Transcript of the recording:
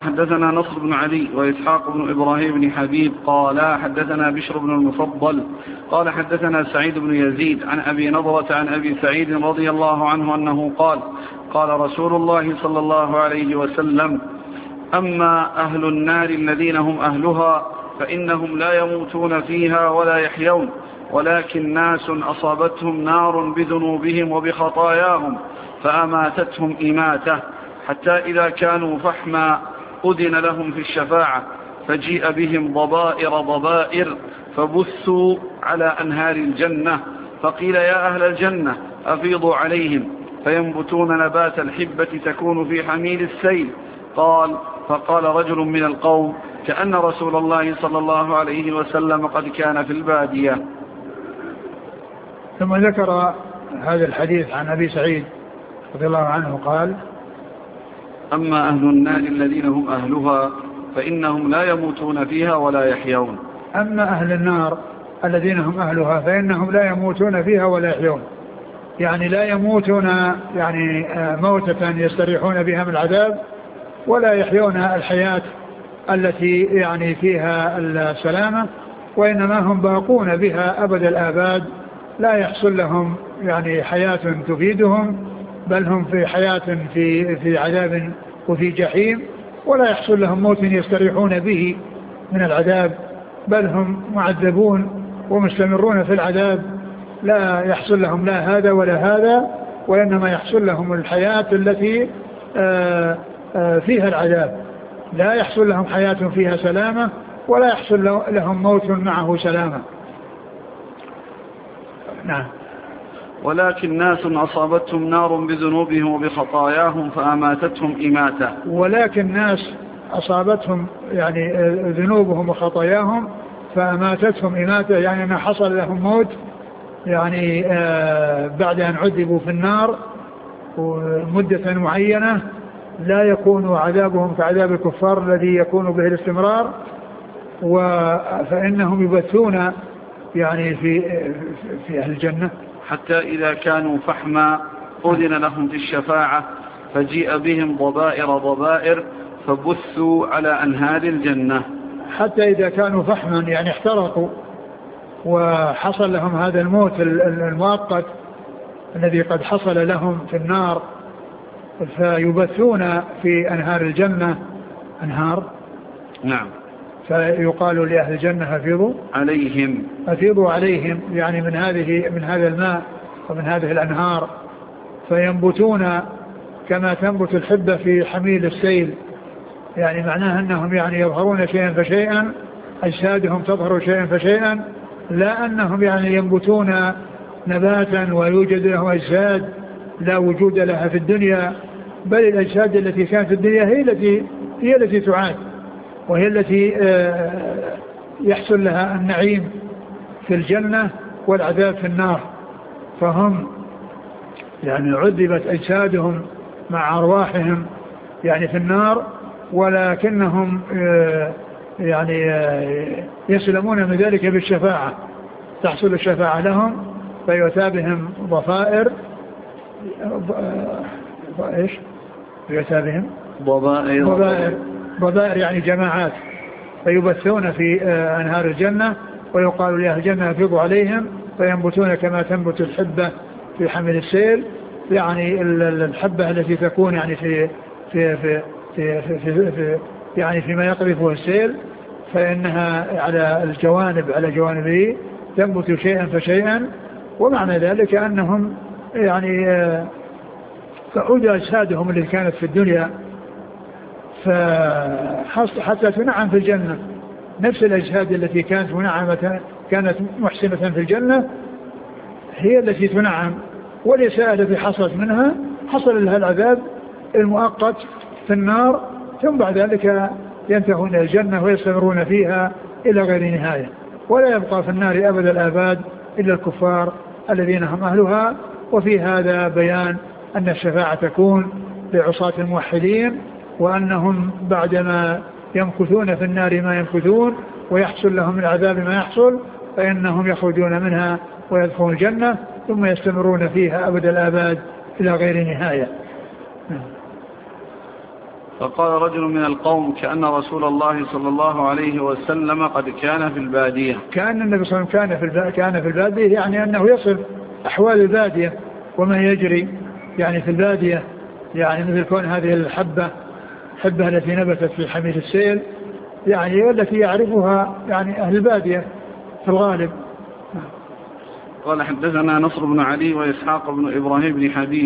حدثنا نصر بن علي وإسحاق بن إبراهيم بن حبيب قال حدثنا بشر بن المفضل قال حدثنا سعيد بن يزيد عن أبي نضرة عن أبي سعيد رضي الله عنه أنه قال قال رسول الله صلى الله عليه وسلم: أما أهل النار الذين هم أهلها فإنهم لا يموتون فيها ولا يحيون، ولكن ناس أصابتهم نار بذنوبهم وبخطاياهم فأماتتهم إماتة، حتى إذا كانوا فحما أذن لهم في الشفاعة، فجيء بهم ضبائر فبثوا على أنهار الجنة، فقيل: يا أهل الجنة أفيضوا عليهم، فينبتون نبات الحبة تكون في حميل السيل. فقال رجل من القوم: كأن رسول الله صلى الله عليه وسلم قد كان في البادية. ثم ذكر هذا الحديث عن أبي سعيد رضي الله عنه قال: أما أهل النار الذين هم أهلها فإنهم لا يموتون فيها ولا يحيون. أما أهل النار الذين هم أهلها فإنهم لا يموتون فيها ولا يحيون، يعني لا يموتون يعني موتة يستريحون بها من العذاب، ولا يحيون الحياة التي يعني فيها السلامة، وإنما هم باقون بها أبد الآباد، لا يحصل لهم يعني حياة تفيدهم، بل هم في حياة في عذاب وفي جحيم، ولا يحصل لهم موت يستريحون به من العذاب، بل هم معذبون ومستمرون في العذاب، لا يحصل لهم لا هذا ولا هذا، وإنما يحصل لهم الحياة التي فيها العذاب، لا يحصل لهم حياة فيها سلامة، ولا يحصل لهم موت معه سلامة. نعم. ولكن ناس أصابتهم نار بذنوبهم وبخطاياهم فأماتتهم إماتة. ولكن ناس أصابتهم يعني ذنوبهم وخطاياهم فأماتتهم إماتة، يعني أن حصل لهم موت يعني بعد أن عذبوا في النار مدة معينة، لا يكون عذابهم كعذاب الكفار الذي يكون به الاستمرار، فإنهم يبثون يعني في أهل الجنة حتى إذا كانوا فحما أذن لهم في الشفاعة، فجيء بهم ضبائر فبثوا على أنهار الجنة. حتى إذا كانوا فحما يعني احترقوا وحصل لهم هذا الموت المؤقت الذي قد حصل لهم في النار، فيبثون في أنهار الجنة. أنهار، نعم. فيقال لأهل الجنة أفيضوا عليهم يعني من هذا الماء ومن هذه الأنهار، فينبتون كما تنبت الحبة في حميل السيل، يعني معناها أنهم يعني يظهرون شيئا فشيئا، أجسادهم تظهر شيئا فشيئا، لا أنهم يعني ينبتون نباتا ويوجد له أجساد لا وجود لها في الدنيا، بل الأجساد التي كانت في الدنيا هي التي تعاد، وهي التي يحصل لها النعيم في الجنة والعذاب في النار. فهم يعني عذبت أجسادهم مع أرواحهم يعني في النار، ولكنهم يعني يسلمون من ذلك بالشفاعة، تحصل الشفاعة لهم، فيؤتى بهم ضفائر ايش؟ يؤتى بهم ضبائر يعني جماعات، فيبثون في أنهار الجنة، ويقال لأهل الجنة أفيضوا عليهم، فينبتون كما تنبت الحبة في حمل السيل، يعني الحبة التي تكون يعني في يعني فيما يقذفه السيل، فإنها على جوانبه تنبت شيئا فشيئا، ومعنى ذلك أنهم يعني تعود أجسادهم التي كانت في الدنيا حتى تنعم في الجنة، نفس الأجساد التي كانت محسنة في الجنة هي التي تنعم، والإساءة التي حصلت منها حصل لها العذاب المؤقت في النار، ثم بعد ذلك ينتهون إلى الجنة ويستمرون فيها إلى غير نهاية، ولا يبقى في النار أبد الآباد إلا الكفار الذين هم أهلها. وفي هذا بيان أن الشفاعة تكون لعصاة الموحدين، وأنهم بعدما يمكثون في النار ما يمكثون ويحصل لهم العذاب ما يحصل، فإنهم يخرجون منها ويدخلون الجنة، ثم يستمرون فيها أبد الآباد إلى غير نهاية. فقال رجل من القوم كأن رسول الله صلى الله عليه وسلم قد كان في البادية. كأن النبي صلى الله عليه وسلم كان في البادية، يعني أنه يصل أحوال البادية وما يجري يعني في البادية، يعني مثل كون هذه الحبة التي نبتت في حميد السيل، يعني والتي يعرفها يعني أهل البادية في الغالب. قال حدثنا نصر بن علي وإسحاق بن إبراهيم بن حبيب